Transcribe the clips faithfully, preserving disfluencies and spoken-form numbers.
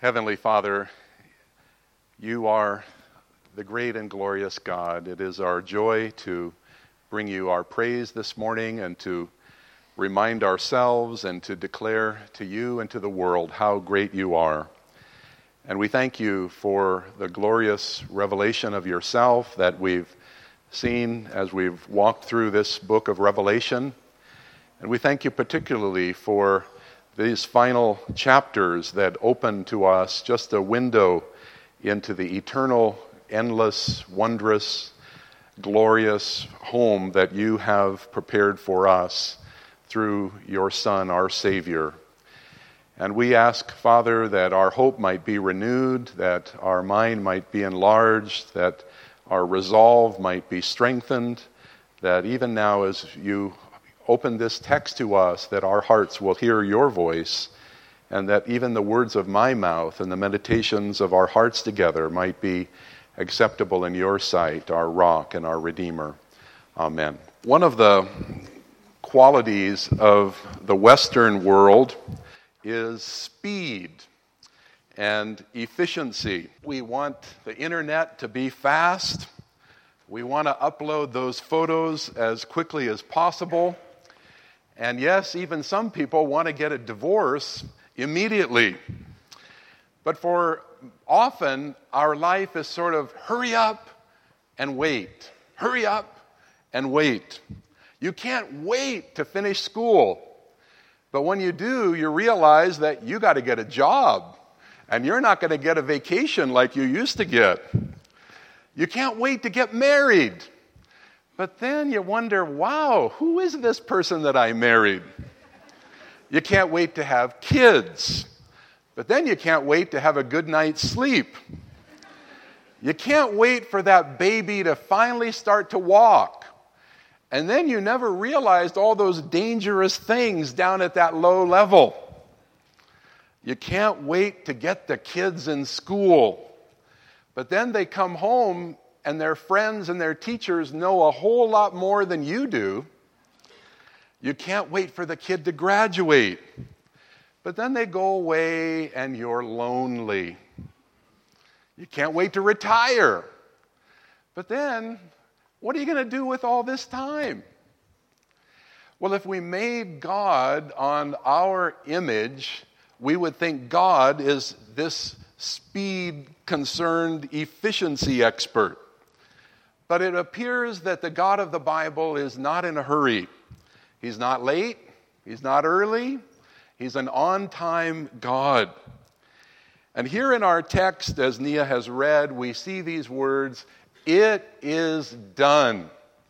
Heavenly Father, you are the great and glorious God. It is our joy to bring you our praise this morning and to remind ourselves and to declare to you and to the world how great you are. And we thank you for the glorious revelation of yourself that we've seen as we've walked through this book of Revelation. And we thank you particularly for these final chapters that open to us just a window into the eternal, endless, wondrous, glorious home that you have prepared for us through your Son, our Savior. And we ask, Father, that our hope might be renewed, that our mind might be enlarged, that our resolve might be strengthened, that even now as you open this text to us, that our hearts will hear your voice, and that even the words of my mouth and the meditations of our hearts together might be acceptable in your sight, our rock and our Redeemer. Amen. One of the qualities of the Western world is speed and efficiency. We want the internet to be fast. We want to upload those photos as quickly as possible. And yes, even some people want to get a divorce immediately. But for often, our life is sort of hurry up and wait. Hurry up and wait. You can't wait to finish school. But when you do, you realize that you got to get a job. And you're not going to get a vacation like you used to get. You can't wait to get married. But then you wonder, wow, who is this person that I married? You can't wait to have kids. But then you can't wait to have a good night's sleep. You can't wait for that baby to finally start to walk. And then you never realized all those dangerous things down at that low level. You can't wait to get the kids in school. But then they come home and their friends and their teachers know a whole lot more than you do. You can't wait for the kid to graduate. But then they go away and you're lonely. You can't wait to retire. But then, what are you going to do with all this time? Well, if we made God on our image, we would think God is this speed-concerned efficiency expert. But it appears that the God of the Bible is not in a hurry. He's not late. He's not early. He's an on-time God. And here in our text, as Nia has read, we see these words, "It is done."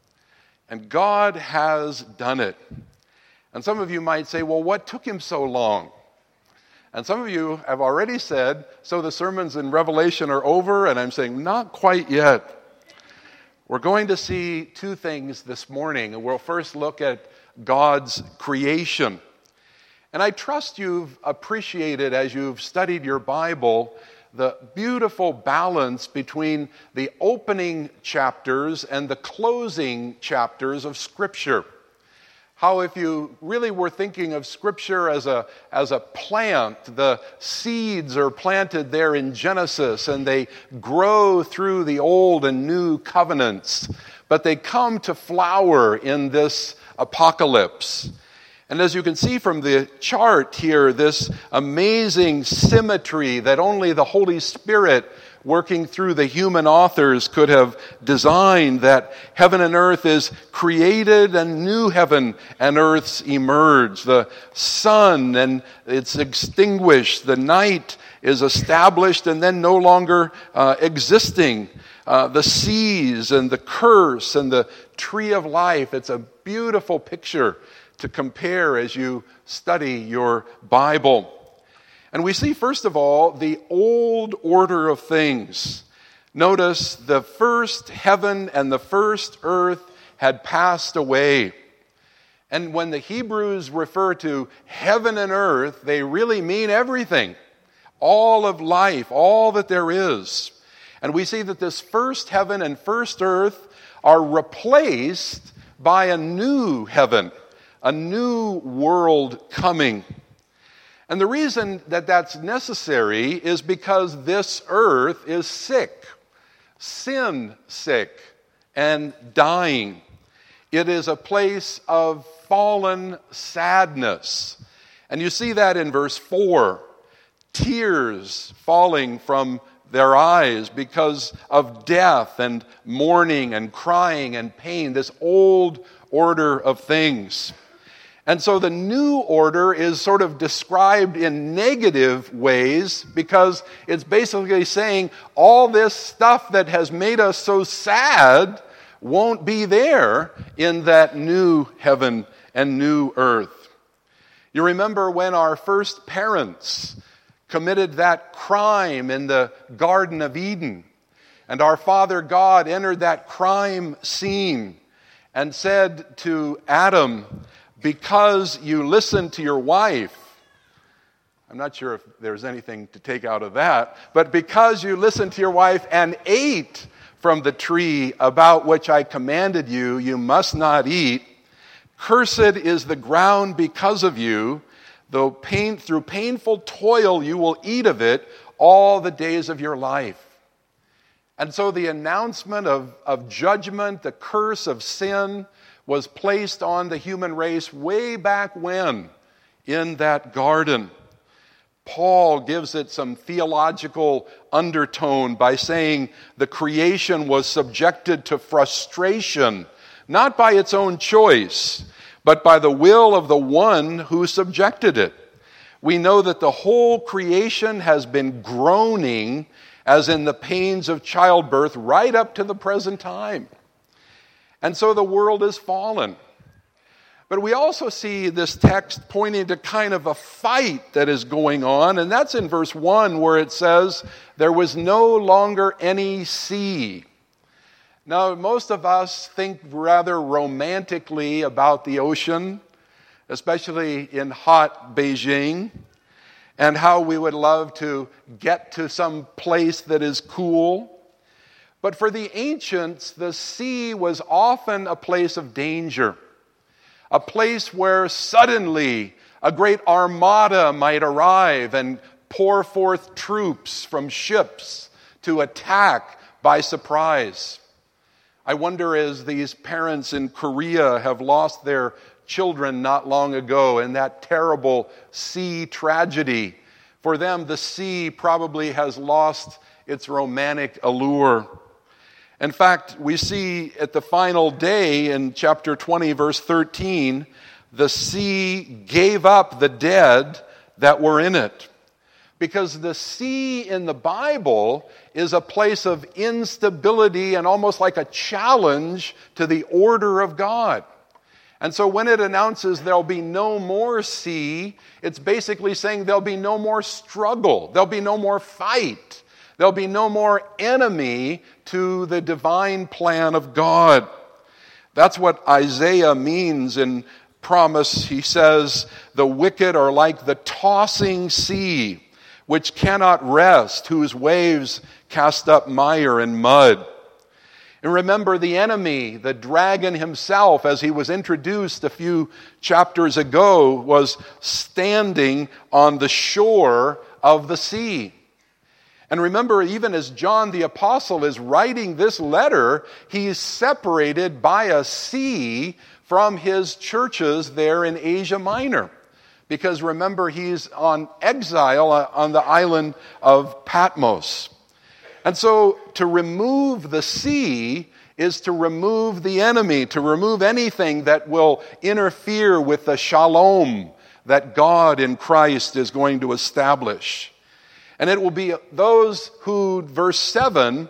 And God has done it. And some of you might say, well, what took him so long? And some of you have already said, so the sermons in Revelation are over, and I'm saying, not quite yet. We're going to see two things this morning. We'll first look at God's creation. And I trust you've appreciated, as you've studied your Bible, the beautiful balance between the opening chapters and the closing chapters of Scripture. How if you really were thinking of Scripture as a, as a plant, the seeds are planted there in Genesis and they grow through the old and new covenants, but they come to flower in this apocalypse. And as you can see from the chart here, this amazing symmetry that only the Holy Spirit working through the human authors could have designed, that heaven and earth is created and new heaven and earths emerge. The sun and it's extinguished. The night is established and then no longer uh, existing. Uh, the seas and the curse and the tree of life. It's a beautiful picture to compare as you study your Bible. And we see, first of all, the old order of things. Notice the first heaven and the first earth had passed away. And when the Hebrews refer to heaven and earth, they really mean everything. All of life, all that there is. And we see that this first heaven and first earth are replaced by a new heaven, a new world coming. And the reason that that's necessary is because this earth is sick, sin sick, and dying. It is a place of fallen sadness. And you see that in verse four. Tears falling from their eyes because of death and mourning and crying and pain, this old order of things. And so the new order is sort of described in negative ways because it's basically saying all this stuff that has made us so sad won't be there in that new heaven and new earth. You remember when our first parents committed that crime in the Garden of Eden, and our Father God entered that crime scene and said to Adam, because you listened to your wife, I'm not sure if there's anything to take out of that, but because you listened to your wife and ate from the tree about which I commanded you, you must not eat. Cursed is the ground because of you. Though pain, through painful toil you will eat of it all the days of your life. And so the announcement of, of judgment, the curse of sin, was placed on the human race way back when in that garden. Paul gives it some theological undertone by saying the creation was subjected to frustration, not by its own choice, but by the will of the one who subjected it. We know that the whole creation has been groaning as in the pains of childbirth right up to the present time. And so the world is fallen. But we also see this text pointing to kind of a fight that is going on, and that's in verse one where it says, there was no longer any sea. Now, most of us think rather romantically about the ocean, especially in hot Beijing, and how we would love to get to some place that is cool. But for the ancients, the sea was often a place of danger, a place where suddenly a great armada might arrive and pour forth troops from ships to attack by surprise. I wonder, as these parents in Korea have lost their children not long ago in that terrible sea tragedy, for them the sea probably has lost its romantic allure. In fact, we see at the final day in chapter twenty, verse thirteen, the sea gave up the dead that were in it. Because the sea in the Bible is a place of instability and almost like a challenge to the order of God. And so when it announces there'll be no more sea, it's basically saying there'll be no more struggle, there'll be no more fight, there'll be no more enemy to the divine plan of God. That's what Isaiah means in promise. He says, the wicked are like the tossing sea, which cannot rest, whose waves cast up mire and mud. And remember, the enemy, the dragon himself, as he was introduced a few chapters ago, was standing on the shore of the sea. And remember, even as John the Apostle is writing this letter, he's separated by a sea from his churches there in Asia Minor. Because remember, he's on exile on the island of Patmos. And so to remove the sea is to remove the enemy, to remove anything that will interfere with the shalom that God in Christ is going to establish. And it will be those who, verse seven,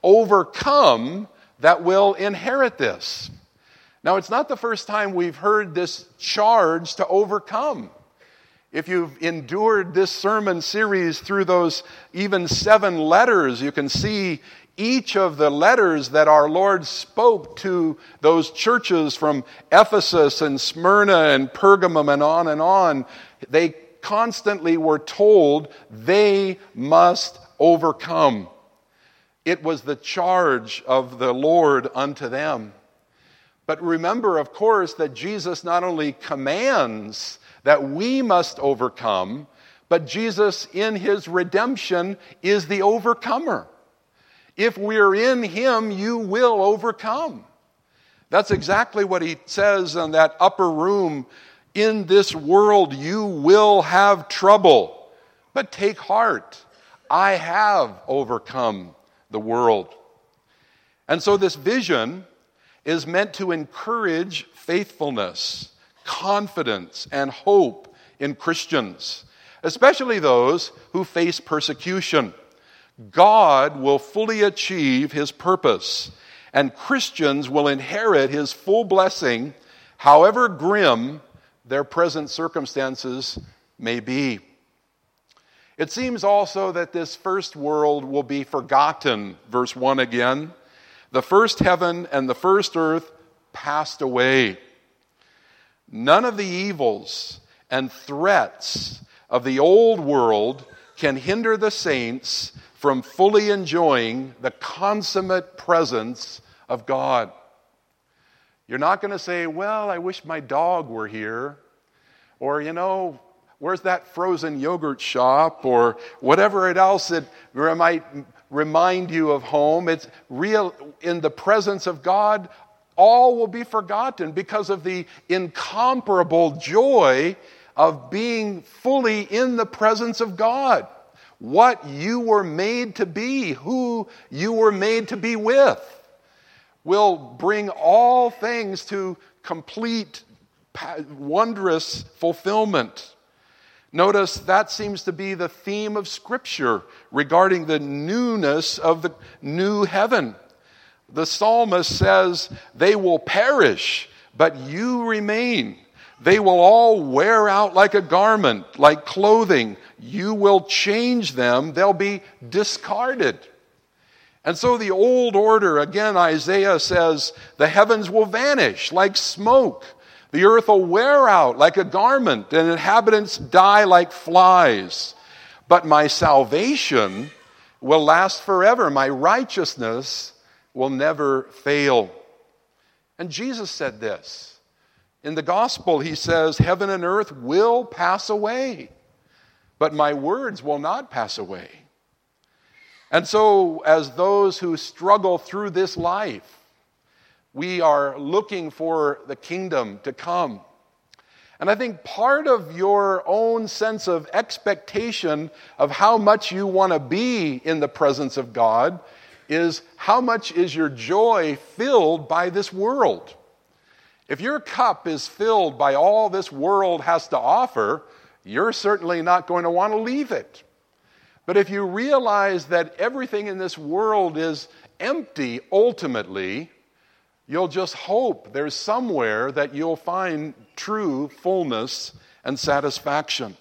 overcome that will inherit this. Now, it's not the first time we've heard this charge to overcome. If you've endured this sermon series through those even seven letters, you can see each of the letters that our Lord spoke to those churches from Ephesus and Smyrna and Pergamum and on and on. They constantly were told they must overcome. It was the charge of the Lord unto them. But remember, of course, that Jesus not only commands that we must overcome, But Jesus, in his redemption, is the overcomer. If we're in him, you will overcome. That's exactly what he says in that upper room. In this world you will have trouble, but take heart. I have overcome the world. And so this vision is meant to encourage faithfulness, confidence, and hope in Christians, especially those who face persecution. God will fully achieve his purpose, and Christians will inherit his full blessing, however grim their present circumstances may be. It seems also that this first world will be forgotten. Verse one again. The first heaven and the first earth passed away. None of the evils and threats of the old world can hinder the saints from fully enjoying the consummate presence of God. You're not going to say, well, I wish my dog were here. Or, you know, where's that frozen yogurt shop? Or whatever else it might remind you of home. It's real. In the presence of God, all will be forgotten because of the incomparable joy of being fully in the presence of God. What you were made to be, who you were made to be with, will bring all things to complete, wondrous fulfillment. Notice that seems to be the theme of Scripture regarding the newness of the new heaven. The psalmist says, they will perish, but you remain. They will all wear out like a garment, like clothing. You will change them. They'll be discarded. And so the old order, again, Isaiah says, the heavens will vanish like smoke. The earth will wear out like a garment, and inhabitants die like flies. But my salvation will last forever. My righteousness will never fail. And Jesus said this. In the gospel, he says, heaven and earth will pass away, but my words will not pass away. And so, as those who struggle through this life, we are looking for the kingdom to come. And I think part of your own sense of expectation of how much you want to be in the presence of God is how much is your joy filled by this world. If your cup is filled by all this world has to offer, you're certainly not going to want to leave it. But if you realize that everything in this world is empty ultimately, you'll just hope there's somewhere that you'll find true fullness and satisfaction.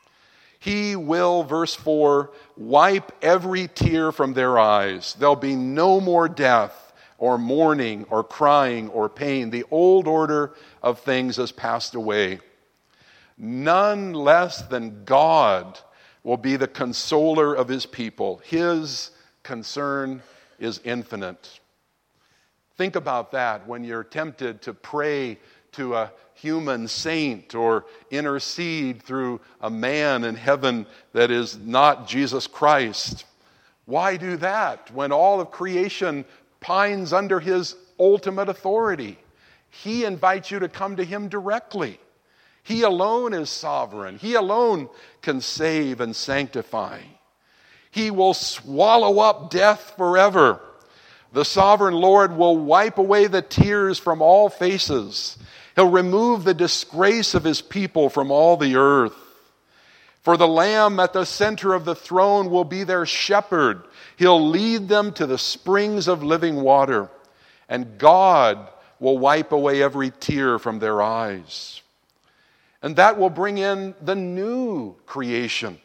He will, verse four, wipe every tear from their eyes. There'll be no more death, or mourning, or crying, or pain. The old order of things has passed away. None less than God will be the consoler of his people. His concern is infinite. Think about that when you're tempted to pray to a human saint or intercede through a man in heaven that is not Jesus Christ. Why do that when all of creation pines under his ultimate authority? He invites you to come to him directly. He alone is sovereign. He alone can save and sanctify. He will swallow up death forever. The sovereign Lord will wipe away the tears from all faces. He'll remove the disgrace of his people from all the earth. For the Lamb at the center of the throne will be their shepherd. He'll lead them to the springs of living water. And God will wipe away every tear from their eyes. And that will bring in the new creation.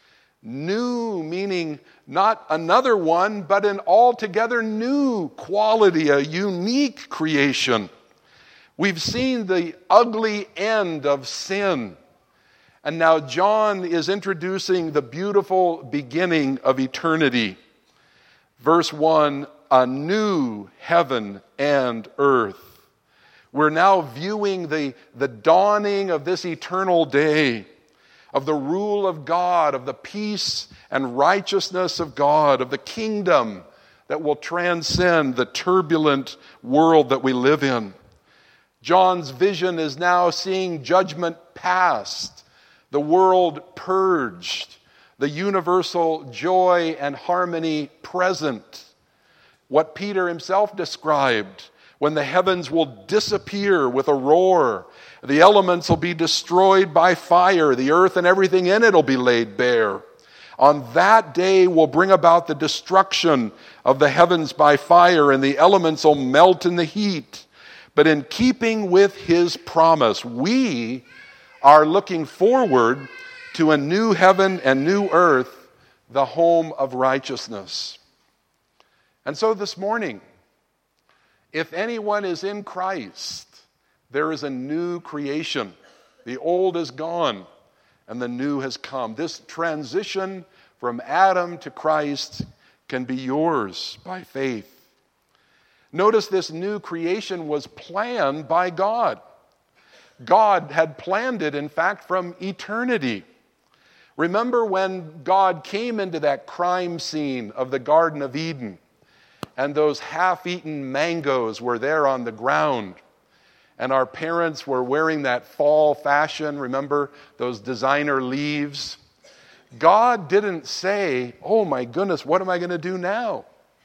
New meaning not another one, but an altogether new quality, a unique creation. We've seen the ugly end of sin. And now John is introducing the beautiful beginning of eternity. Verse one, a new heaven and earth. We're now viewing the, the dawning of this eternal day. of the rule of God, of the peace and righteousness of God, of the kingdom that will transcend the turbulent world that we live in. John's vision is now seeing judgment past, the world purged, the universal joy and harmony present. What Peter himself described, when the heavens will disappear with a roar, the elements will be destroyed by fire, the earth and everything in it will be laid bare. On that day will bring about the destruction of the heavens by fire, and the elements will melt in the heat. But in keeping with his promise, we are looking forward to a new heaven and new earth, the home of righteousness. And so this morning, if anyone is in Christ, there is a new creation. The old is gone and the new has come. This transition from Adam to Christ can be yours by faith. Notice this new creation was planned by God. God had planned it, in fact, from eternity. Remember when God came into that crime scene of the Garden of Eden, and those half-eaten mangoes were there on the ground, and our parents were wearing that fall fashion, remember those designer leaves? God didn't say, oh my goodness, what am I going to do now?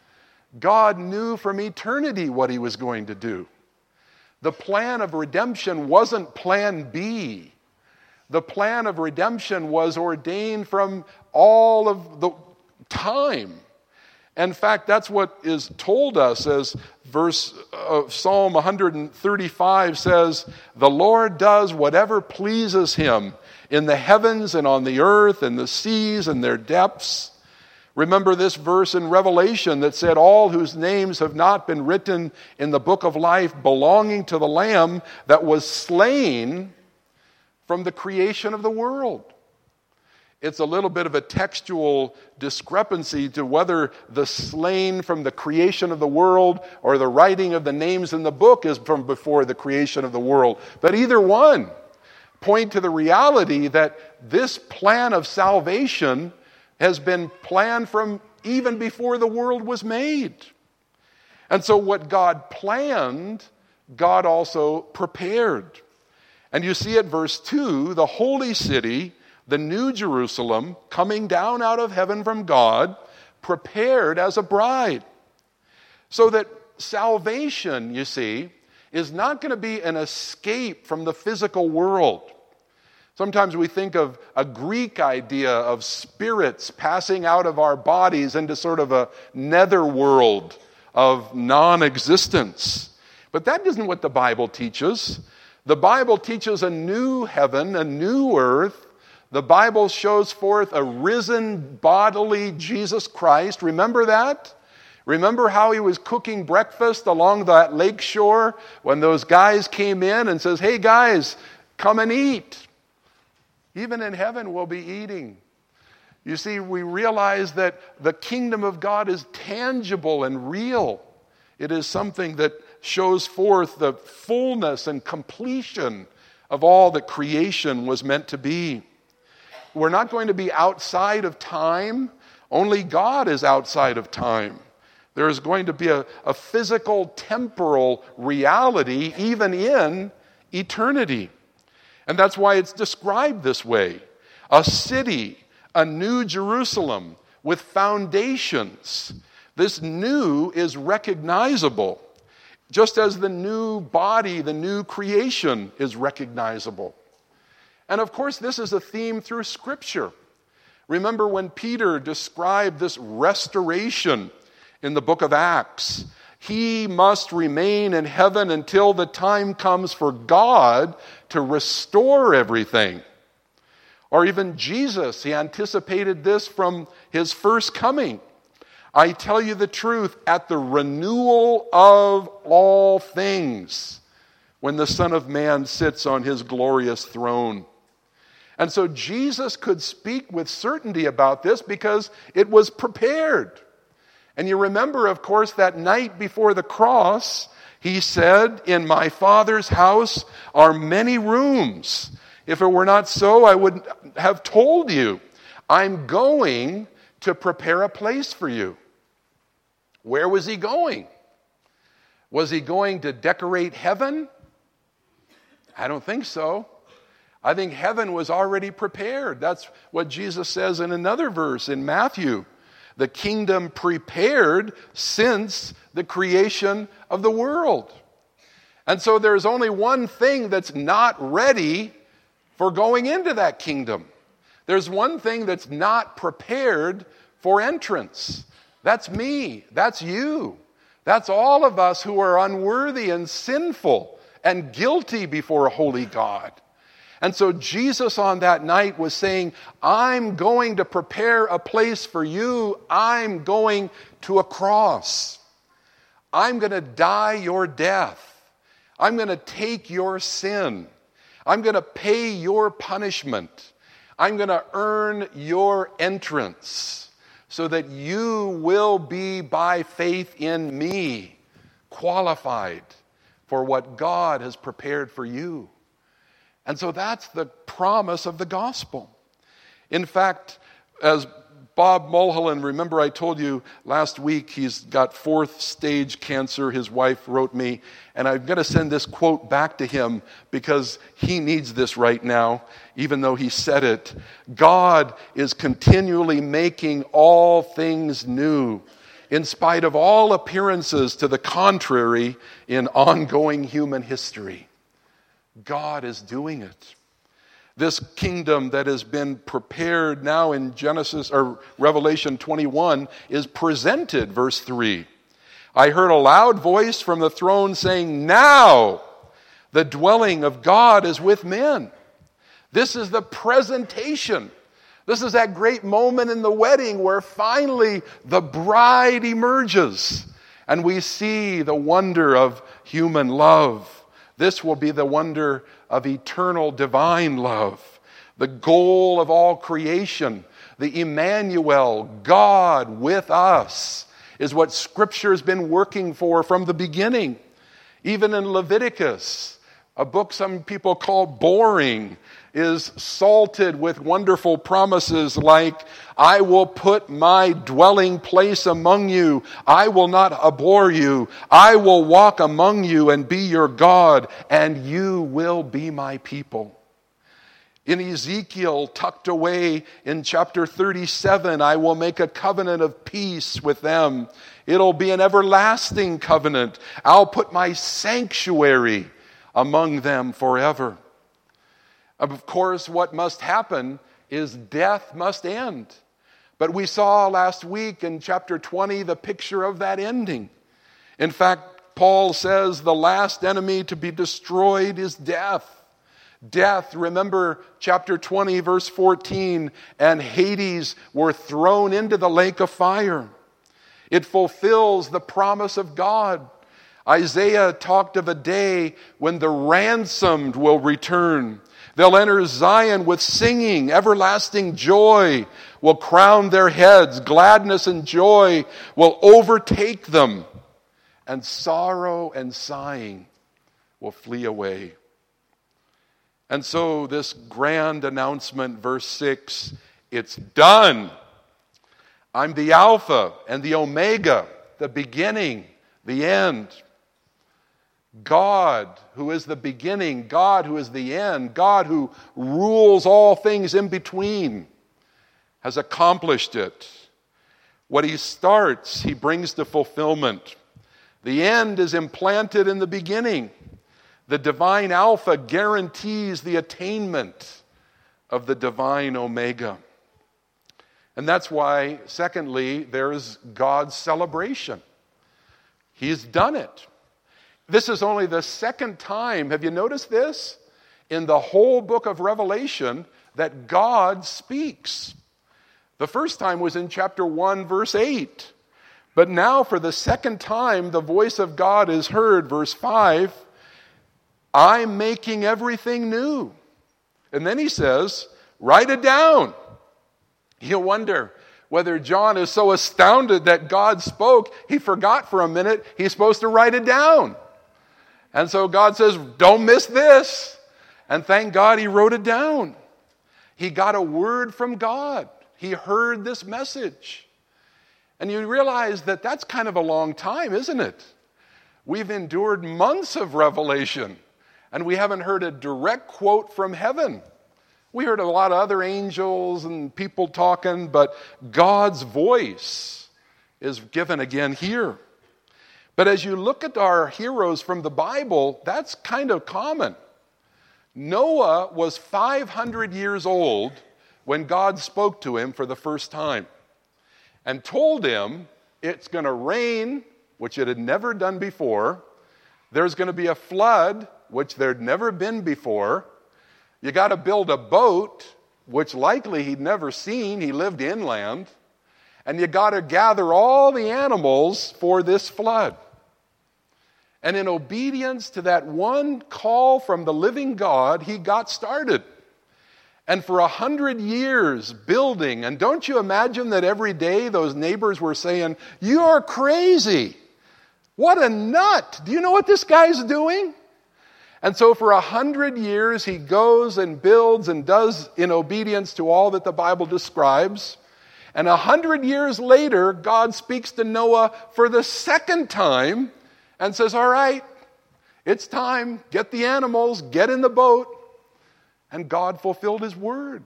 God knew from eternity what he was going to do. The plan of redemption wasn't plan B. The plan of redemption was ordained from all of the time. In fact, that's what is told us as verse of Psalm one thirty-five says, the Lord does whatever pleases him in the heavens and on the earth and the seas and their depths. Remember this verse in Revelation that said, all whose names have not been written in the book of life belonging to the Lamb that was slain from the creation of the world. It's a little bit of a textual discrepancy to whether the slain from the creation of the world or the writing of the names in the book is from before the creation of the world. But either one point to the reality that this plan of salvation has been planned from even before the world was made. And so what God planned, God also prepared. And you see at verse two, the holy city, the new Jerusalem, coming down out of heaven from God, prepared as a bride. So that salvation, you see, is not going to be an escape from the physical world. Sometimes we think of a Greek idea of spirits passing out of our bodies into sort of a netherworld of non-existence. But that isn't what the Bible teaches. The Bible teaches a new heaven, a new earth. The Bible shows forth a risen bodily Jesus Christ. Remember that? Remember how he was cooking breakfast along that lake shore when those guys came in and says, hey guys, come and eat. Even in heaven we'll be eating. You see, we realize that the kingdom of God is tangible and real. It is something that shows forth the fullness and completion of all that creation was meant to be. We're not going to be outside of time. Only God is outside of time. There is going to be a, a physical, temporal reality even in eternity. And that's why it's described this way. A city, a new Jerusalem with foundations. This new is recognizable, just as the new body, the new creation is recognizable. And of course, this is a theme through Scripture. Remember when Peter described this restoration in the book of Acts. He must remain in heaven until the time comes for God to restore everything. Or even Jesus, he anticipated this from his first coming. I tell you the truth, at the renewal of all things, when the Son of Man sits on his glorious throne. And so Jesus could speak with certainty about this because it was prepared. And you remember, of course, that night before the cross, he said, in my Father's house are many rooms. If it were not so, I would have told you. I'm going to prepare a place for you. Where was he going? Was he going to decorate heaven? I don't think so. I think heaven was already prepared. That's what Jesus says in another verse in Matthew. The kingdom prepared since the creation of the world. And so there's only one thing that's not ready for going into that kingdom. There's one thing that's not prepared for entrance. That's me. That's you. That's all of us who are unworthy and sinful and guilty before a holy God. And so Jesus on that night was saying, I'm going to prepare a place for you. I'm going to a cross. I'm going to die your death. I'm going to take your sin. I'm going to pay your punishment. I'm going to earn your entrance so that you will be, by faith in me, qualified for what God has prepared for you. And so that's the promise of the gospel. In fact, as Bob Mulholland, remember I told you last week he's got fourth stage cancer, his wife wrote me, and I'm going to send this quote back to him because he needs this right now, even though he said it. God is continually making all things new, in spite of all appearances to the contrary in ongoing human history. God is doing it. This kingdom that has been prepared now in Genesis or Revelation twenty-one is presented, verse three. I heard a loud voice from the throne saying, now the dwelling of God is with men. This is the presentation. This is that great moment in the wedding where finally the bride emerges and we see the wonder of human love. This will be the wonder of eternal divine love, the goal of all creation, the Emmanuel, God with us, is what Scripture has been working for from the beginning. Even in Leviticus, a book some people call boring, is salted with wonderful promises like, I will put my dwelling place among you. I will not abhor you. I will walk among you and be your God, and you will be my people. In Ezekiel, tucked away in chapter thirty-seven, I will make a covenant of peace with them. It'll be an everlasting covenant. I'll put my sanctuary among them forever. Of course, what must happen is death must end. But we saw last week in chapter twenty the picture of that ending. In fact, Paul says the last enemy to be destroyed is death. Death, remember chapter twenty, verse fourteen, and Hades were thrown into the lake of fire. It fulfills the promise of God. Isaiah talked of a day when the ransomed will return. They'll enter Zion with singing. Everlasting joy will crown their heads. Gladness and joy will overtake them. And sorrow and sighing will flee away. And so this grand announcement, verse six, it's done. I'm the Alpha and the Omega, the beginning, the end. God, who is the beginning, God, who is the end, God, who rules all things in between, has accomplished it. What he starts, he brings to fulfillment. The end is implanted in the beginning. The divine Alpha guarantees the attainment of the divine Omega. And that's why, secondly, there's God's celebration. He's done it. This is only the second time, have you noticed this? In the whole book of Revelation that God speaks. The first time was in chapter one, verse eight. But now for the second time, the voice of God is heard, verse five. I'm making everything new. And then he says, write it down. You wonder whether John is so astounded that God spoke, he forgot for a minute he's supposed to write it down. And so God says, don't miss this. And thank God he wrote it down. He got a word from God. He heard this message. And you realize that that's kind of a long time, isn't it? We've endured months of revelation, and we haven't heard a direct quote from heaven. We heard a lot of other angels and people talking, but God's voice is given again here. But as you look at our heroes from the Bible, that's kind of common. Noah was five hundred years old when God spoke to him for the first time and told him it's going to rain, which it had never done before. There's going to be a flood, which there'd never been before. You got to build a boat, which likely he'd never seen. He lived inland. And you got to gather all the animals for this flood. And in obedience to that one call from the living God, he got started. And for a hundred years building, and don't you imagine that every day those neighbors were saying, "You're crazy. What a nut. Do you know what this guy's doing?" And so for a hundred years, he goes and builds and does in obedience to all that the Bible describes. And a hundred years later, God speaks to Noah for the second time and says, "All right, it's time. Get the animals, get in the boat." And God fulfilled his word.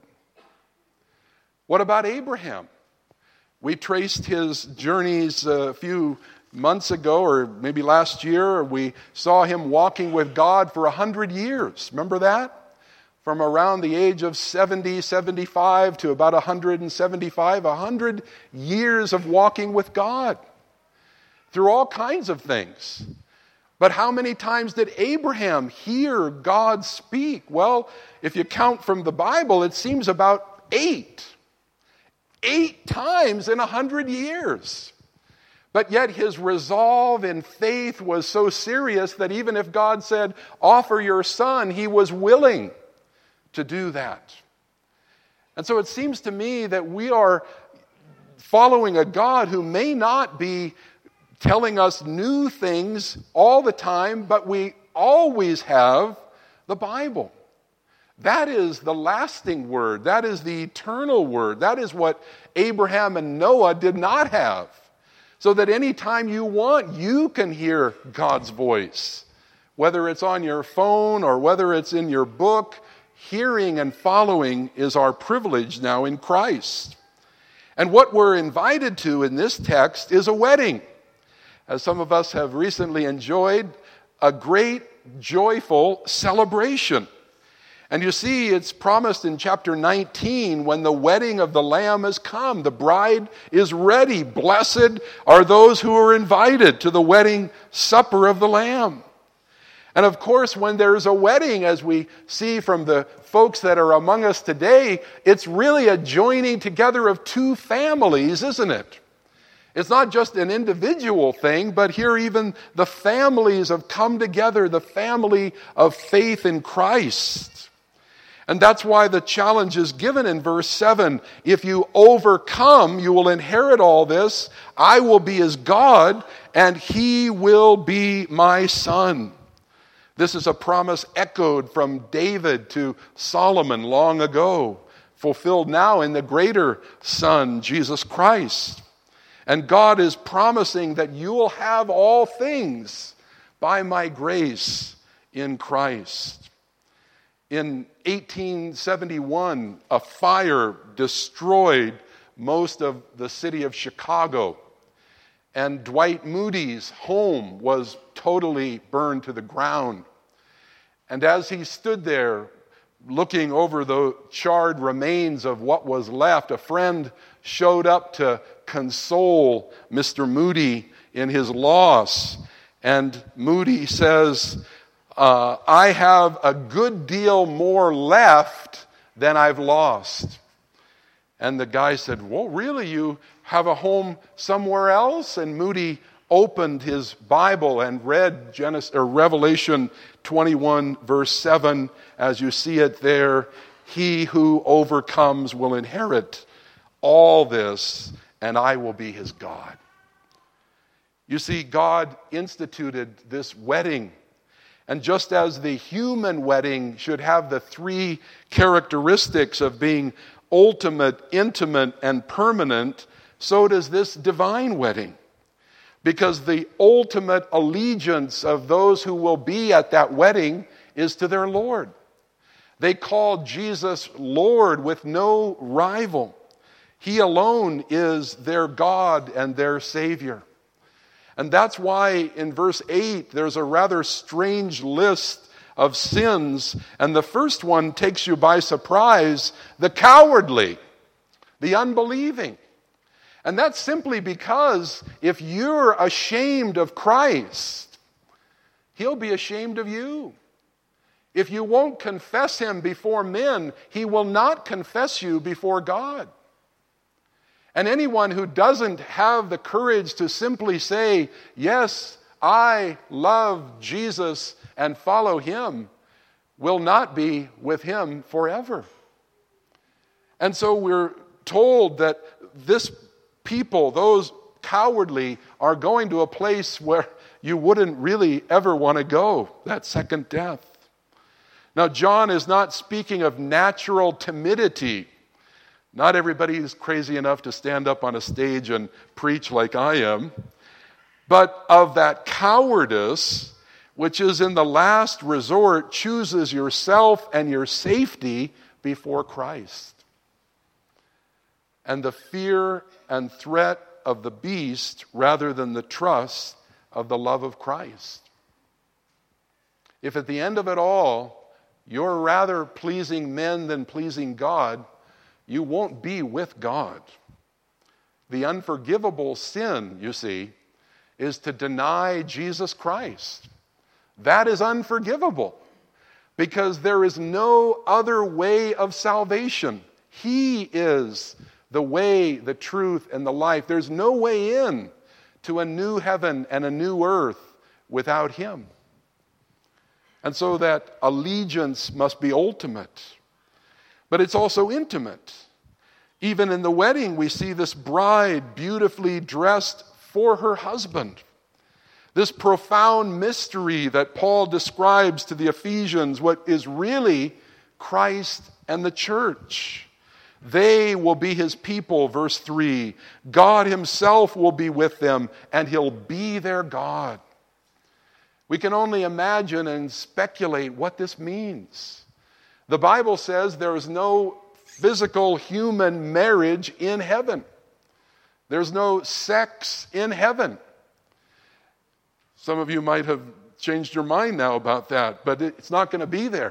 What about Abraham? We traced his journeys a few months ago, or maybe last year. We saw him walking with God for a hundred years. Remember that? From around the age of seventy, seventy-five to about one hundred seventy-five, a hundred years of walking with God through all kinds of things. But how many times did Abraham hear God speak? Well, if you count from the Bible, it seems about eight. Eight times in a hundred years. But yet his resolve in faith was so serious that even if God said, "Offer your son," he was willing to do that. And so it seems to me that we are following a God who may not be telling us new things all the time, but we always have the Bible. That is the lasting word. That is the eternal word. That is what Abraham and Noah did not have. So that anytime you want, you can hear God's voice. Whether it's on your phone or whether it's in your book, hearing and following is our privilege now in Christ. And what we're invited to in this text is a wedding. As some of us have recently enjoyed, a great, joyful celebration. And you see, it's promised in chapter nineteen, when the wedding of the Lamb has come. The bride is ready. Blessed are those who are invited to the wedding supper of the Lamb. And of course, when there's a wedding, as we see from the folks that are among us today, it's really a joining together of two families, isn't it? It's not just an individual thing, but here even the families have come together, the family of faith in Christ. And that's why the challenge is given in verse seven. If you overcome, you will inherit all this. I will be his God, and he will be my son. This is a promise echoed from David to Solomon long ago, fulfilled now in the greater Son, Jesus Christ. And God is promising that you will have all things by my grace in Christ. In eighteen seventy-one, a fire destroyed most of the city of Chicago. And Dwight Moody's home was totally burned to the ground. And as he stood there looking over the charred remains of what was left, a friend showed up to console Mister Moody in his loss. And Moody says, uh, I have a good deal more left than I've lost. And the guy said, well, really, you have a home somewhere else? And Moody opened his Bible and read Genesis or Revelation twenty-one, verse seven, as you see it there. He who overcomes will inherit all this, and I will be his God. You see, God instituted this wedding, And just as the human wedding should have the three characteristics of being ultimate, intimate, and permanent, so does this divine wedding. Because the ultimate allegiance of those who will be at that wedding is to their Lord. They call Jesus Lord with no rival. He alone is their God and their Savior. And that's why in verse eight, there's a rather strange list of sins. And the first one takes you by surprise: the cowardly, the unbelieving. And that's simply because if you're ashamed of Christ, He'll be ashamed of you. If you won't confess Him before men, He will not confess you before God. And anyone who doesn't have the courage to simply say, yes, I love Jesus and follow Him, will not be with Him forever. And so we're told that this people, those cowardly, are going to a place where you wouldn't really ever want to go, that second death. Now, John is not speaking of natural timidity. Not everybody is crazy enough to stand up on a stage and preach like I am, but of that cowardice, which is in the last resort chooses yourself and your safety before Christ. And the fear and threat of the beast rather than the trust of the love of Christ. If at the end of it all, you're rather pleasing men than pleasing God, you won't be with God. The unforgivable sin, you see, is to deny Jesus Christ. That is unforgivable because there is no other way of salvation. He is the way, the truth, and the life. There's no way in to a new heaven and a new earth without Him. And so that allegiance must be ultimate. But it's also intimate. Even in the wedding, we see this bride beautifully dressed for her husband. This profound mystery that Paul describes to the Ephesians, what is really Christ and the church. They will be His people, verse three. God Himself will be with them, and He'll be their God. We can only imagine and speculate what this means. The Bible says there is no physical human marriage in heaven. There's no sex in heaven. Some of you might have changed your mind now about that, but it's not going to be there.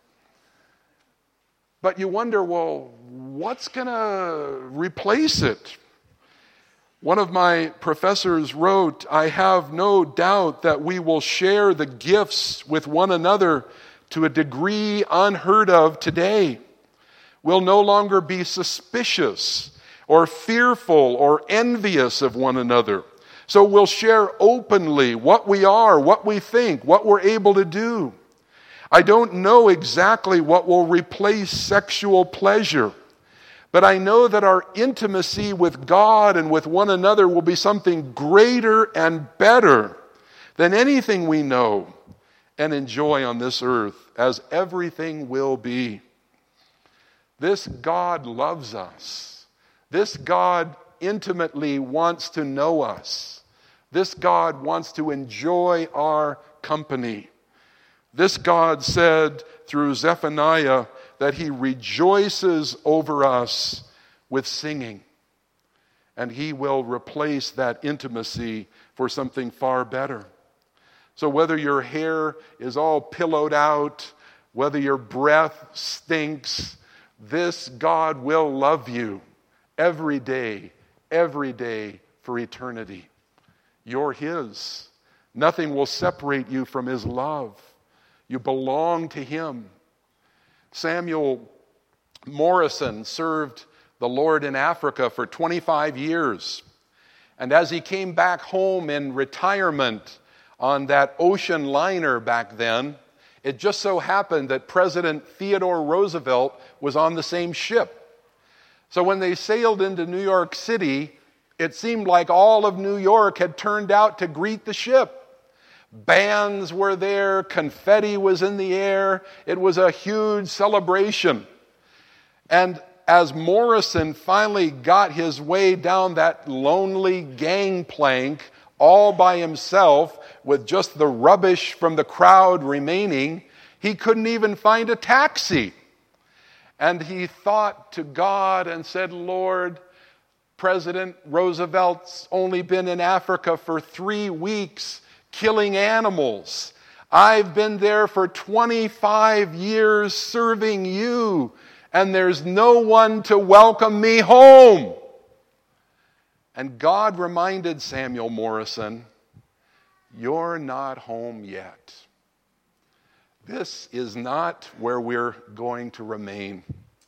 But you wonder, well, what's going to replace it? One of my professors wrote, "I have no doubt that we will share the gifts with one another to a degree unheard of today. We'll no longer be suspicious or fearful or envious of one another. So we'll share openly what we are, what we think, what we're able to do. I don't know exactly what will replace sexual pleasure, but I know that our intimacy with God and with one another will be something greater and better than anything we know and enjoy on this earth, as everything will be." This God loves us. This God intimately wants to know us. This God wants to enjoy our company. This God said through Zephaniah that He rejoices over us with singing. And He will replace that intimacy for something far better. So whether your hair is all pillowed out, whether your breath stinks, this God will love you every day, every day for eternity. You're His. Nothing will separate you from His love. You belong to Him. Samuel Morrison served the Lord in Africa for twenty-five years. And as he came back home in retirement on that ocean liner back then, it just so happened that President Theodore Roosevelt was on the same ship. So when they sailed into New York City, it seemed like all of New York had turned out to greet the ship. Bands were there. Confetti was in the air. It was a huge celebration. And as Morrison finally got his way down that lonely gangplank all by himself with just the rubbish from the crowd remaining, he couldn't even find a taxi. And he thought to God and said, Lord, President Roosevelt's only been in Africa for three weeks killing animals. I've been there for twenty-five years serving you, and there's no one to welcome me home. And God reminded Samuel Morrison, you're not home yet. This is not where we're going to remain.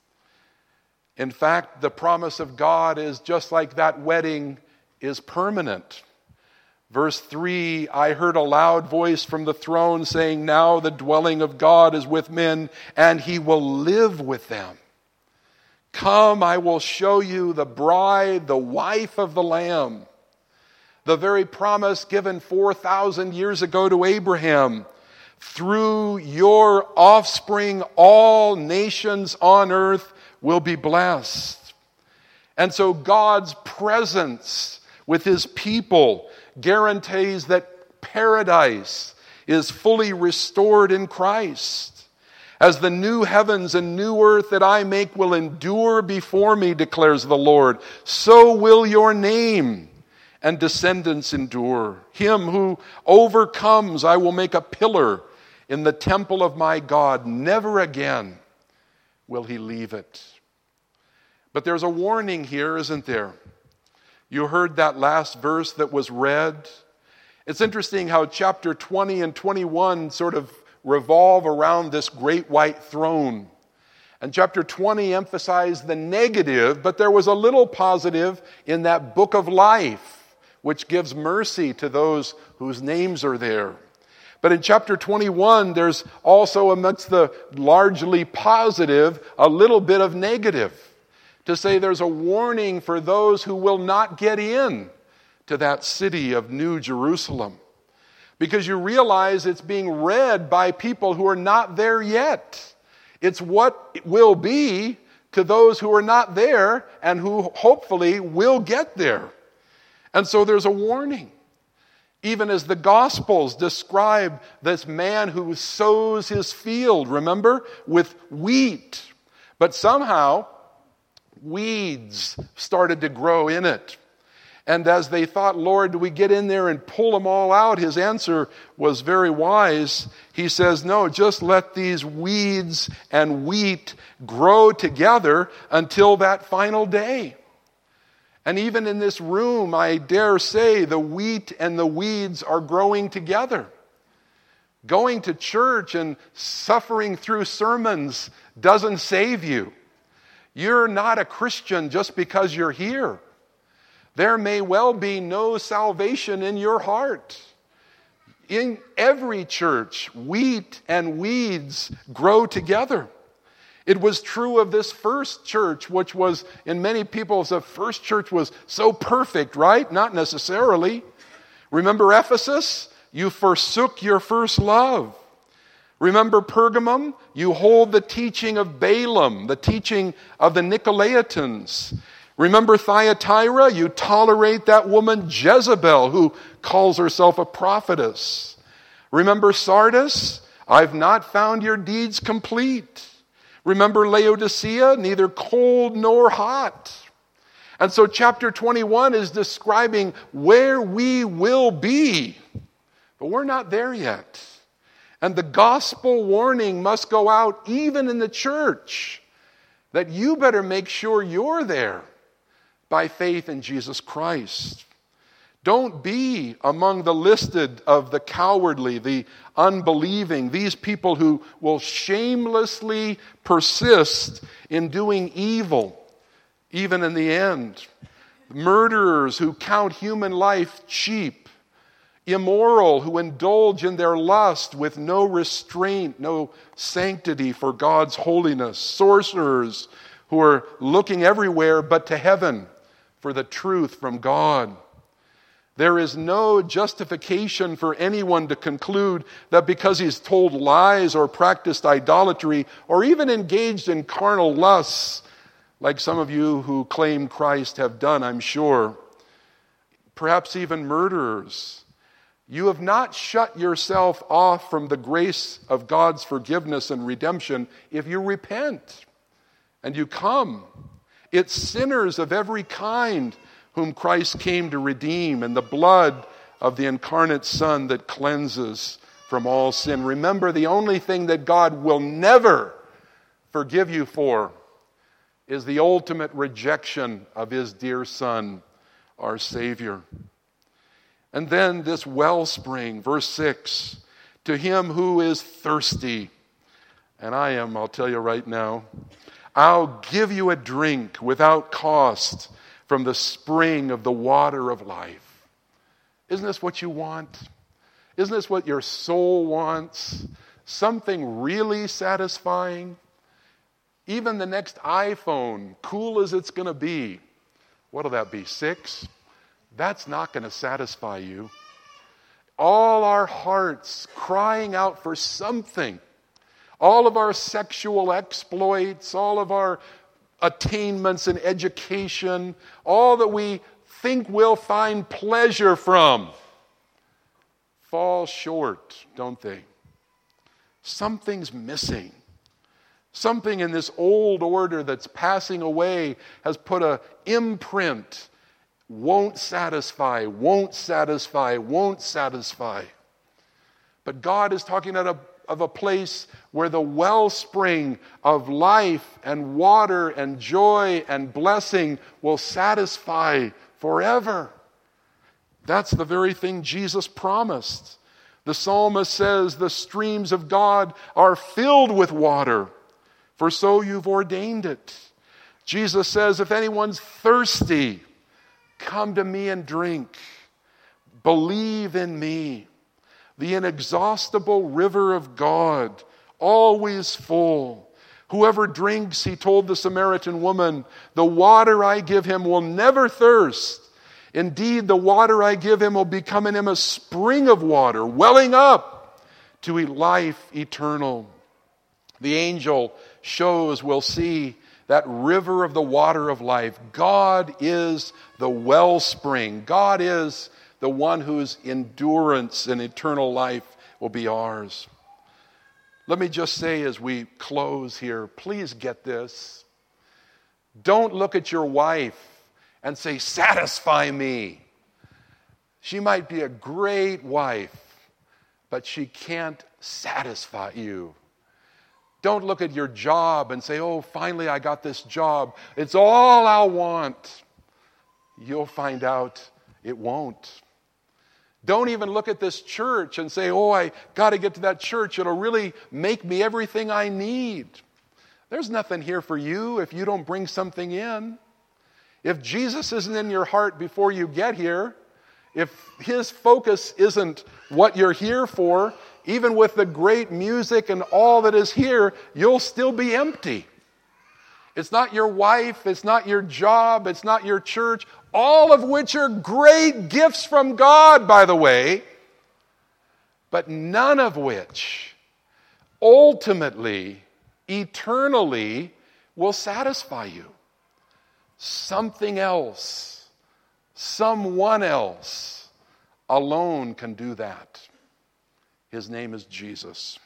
In fact, the promise of God is just like that wedding is permanent. Verse three, I heard a loud voice from the throne saying, now the dwelling of God is with men, and he will live with them. Come, I will show you the bride, the wife of the Lamb. The very promise given four thousand years ago to Abraham. Through your offspring, all nations on earth will be blessed. And so God's presence with his people guarantees that paradise is fully restored in Christ. As the new heavens and new earth that I make will endure before me, declares the Lord, so will your name and descendants endure. Him who overcomes, I will make a pillar in the temple of my God. Never again will he leave it. But there's a warning here, isn't there? You heard that last verse that was read. It's interesting how chapter twenty and twenty-one sort of revolve around this great white throne. And chapter twenty emphasized the negative, but there was a little positive in that book of life, which gives mercy to those whose names are there. But in chapter twenty-one, there's also amidst the largely positive, a little bit of negative. To say there's a warning for those who will not get in to that city of New Jerusalem. Because you realize it's being read by people who are not there yet. It's what it will be to those who are not there and who hopefully will get there. And so there's a warning. Even as the Gospels describe this man who sows his field, remember, with wheat. But somehow, weeds started to grow in it. And as they thought, Lord, do we get in there and pull them all out? His answer was very wise. He says, no, just let these weeds and wheat grow together until that final day. And even in this room, I dare say the wheat and the weeds are growing together. Going to church and suffering through sermons doesn't save you. You're not a Christian just because you're here. There may well be no salvation in your heart. In every church, wheat and weeds grow together. It was true of this first church, which was, in many people's, the first church was so perfect, right? Not necessarily. Remember Ephesus? You forsook your first love. Remember Pergamum? You hold the teaching of Balaam, the teaching of the Nicolaitans. Remember Thyatira? You tolerate that woman Jezebel who calls herself a prophetess. Remember Sardis? I've not found your deeds complete. Remember Laodicea? Neither cold nor hot. And so chapter twenty-one is describing where we will be. But we're not there yet. And the gospel warning must go out even in the church that you better make sure you're there by faith in Jesus Christ. Don't be among the listed of the cowardly, the unbelieving, these people who will shamelessly persist in doing evil, even in the end. Murderers who count human life cheap. Immoral who indulge in their lust with no restraint, no sanctity for God's holiness. Sorcerers who are looking everywhere but to heaven for the truth from God. There is no justification for anyone to conclude that because he's told lies or practiced idolatry or even engaged in carnal lusts, like some of you who claim Christ have done, I'm sure, perhaps even murderers, you have not shut yourself off from the grace of God's forgiveness and redemption if you repent and you come. It's sinners of every kind whom Christ came to redeem, and the blood of the incarnate Son that cleanses from all sin. Remember, the only thing that God will never forgive you for is the ultimate rejection of his dear Son, our Savior. And then this wellspring, verse six, to him who is thirsty, and I am, I'll tell you right now, I'll give you a drink without cost from the spring of the water of life. Isn't this what you want? Isn't this what your soul wants? Something really satisfying? Even the next iPhone, cool as it's going to be, what'll that be, six? That's not going to satisfy you. All our hearts crying out for something. All of our sexual exploits, all of our attainments in education, all that we think we'll find pleasure from, fall short, don't they? Something's missing. Something in this old order that's passing away has put an imprint. Won't satisfy, won't satisfy, won't satisfy. But God is talking about a of a place where the wellspring of life and water and joy and blessing will satisfy forever. That's the very thing Jesus promised. The psalmist says, the streams of God are filled with water, for so you've ordained it. Jesus says, if anyone's thirsty, come to me and drink. Believe in me. The inexhaustible river of God, always full. Whoever drinks, he told the Samaritan woman, the water I give him will never thirst. Indeed, the water I give him will become in him a spring of water, welling up to life eternal. The angel shows, we'll see, that river of the water of life. God is the wellspring. God is the one whose endurance and eternal life will be ours. Let me just say as we close here, please get this. Don't look at your wife and say, satisfy me. She might be a great wife, but she can't satisfy you. Don't look at your job and say, oh, finally I got this job. It's all I'll want. You'll find out it won't. Don't even look at this church and say, oh, I got to get to that church. It'll really make me everything I need. There's nothing here for you if you don't bring something in. If Jesus isn't in your heart before you get here, if his focus isn't what you're here for, even with the great music and all that is here, you'll still be empty. It's not your wife, it's not your job, it's not your church, all of which are great gifts from God, by the way, but none of which ultimately, eternally, will satisfy you. Something else, someone else alone can do that. His name is Jesus.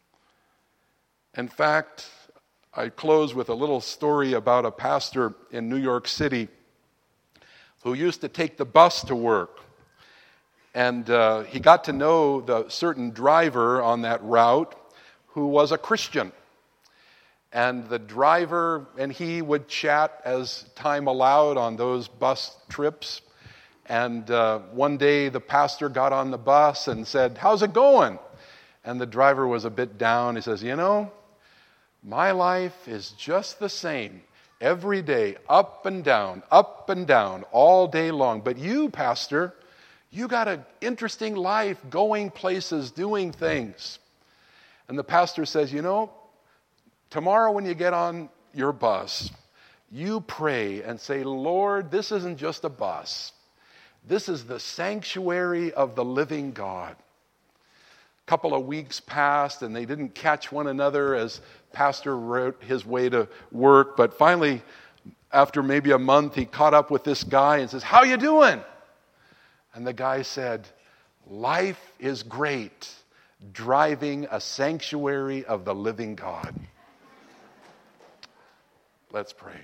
In fact, I close with a little story about a pastor in New York City who used to take the bus to work. And uh, he got to know the certain driver on that route who was a Christian. And the driver and he would chat as time allowed on those bus trips. And uh, one day the pastor got on the bus and said, how's it going? And the driver was a bit down. He says, you know, my life is just the same every day, up and down, up and down, all day long. But you, pastor, you got an interesting life, going places, doing things. And the pastor says, you know, tomorrow when you get on your bus, you pray and say, Lord, this isn't just a bus. This is the sanctuary of the living God. A couple of weeks passed and they didn't catch one another as Pastor wrote his way to work. But finally, after maybe a month, he caught up with this guy and says, "How you doing?" And the guy said, "Life is great, driving a sanctuary of the living God." Let's pray.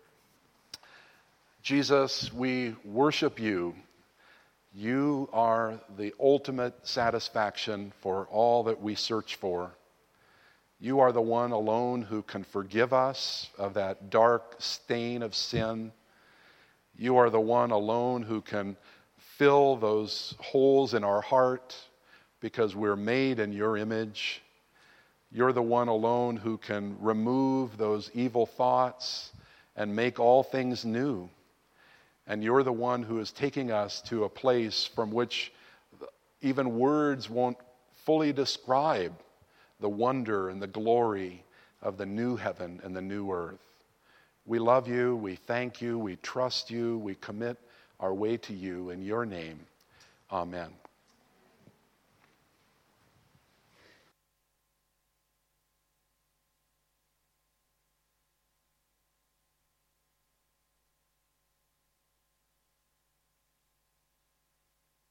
Jesus, we worship you. You are the ultimate satisfaction for all that we search for. You are the one alone who can forgive us of that dark stain of sin. You are the one alone who can fill those holes in our heart because we're made in your image. You're the one alone who can remove those evil thoughts and make all things new. And you're the one who is taking us to a place from which even words won't fully describe the wonder and the glory of the new heaven and the new earth. We love you, we thank you, we trust you, we commit our way to you in your name. Amen.